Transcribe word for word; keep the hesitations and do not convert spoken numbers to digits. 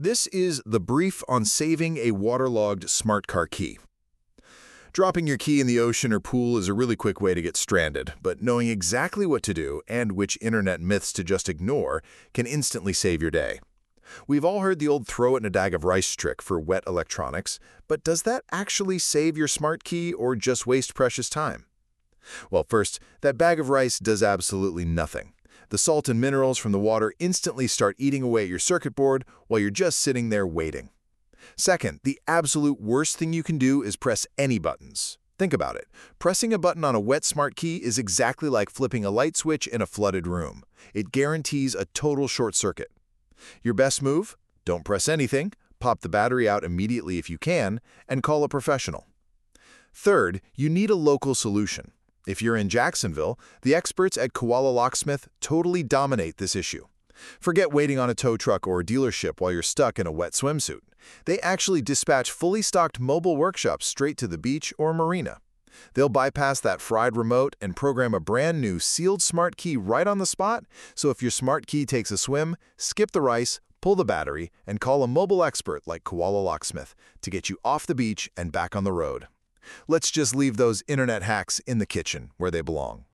This is the brief on saving a waterlogged smart car key. Dropping your key in the ocean or pool is a really quick way to get stranded, but knowing exactly what to do and which internet myths to just ignore can instantly save your day. We've all heard the old throw it in a bag of rice trick for wet electronics, but does that actually save your smart key or just waste precious time? Well, first, that bag of rice does absolutely nothing. The salt and minerals from the water instantly start eating away at your circuit board while you're just sitting there waiting. Second, the absolute worst thing you can do is press any buttons. Think about it. Pressing a button on a wet smart key is exactly like flipping a light switch in a flooded room. It guarantees a total short circuit. Your best move? Don't press anything, pop the battery out immediately if you can, and call a professional. Third, you need a local solution. If you're in Jacksonville, the experts at Koala Locksmith totally dominate this issue. Forget waiting on a tow truck or a dealership while you're stuck in a wet swimsuit. They actually dispatch fully stocked mobile workshops straight to the beach or marina. They'll bypass that fried remote and program a brand new sealed smart key right on the spot, so if your smart key takes a swim, skip the rice, pull the battery, and call a mobile expert like Koala Locksmith to get you off the beach and back on the road. Let's just leave those internet hacks in the kitchen where they belong.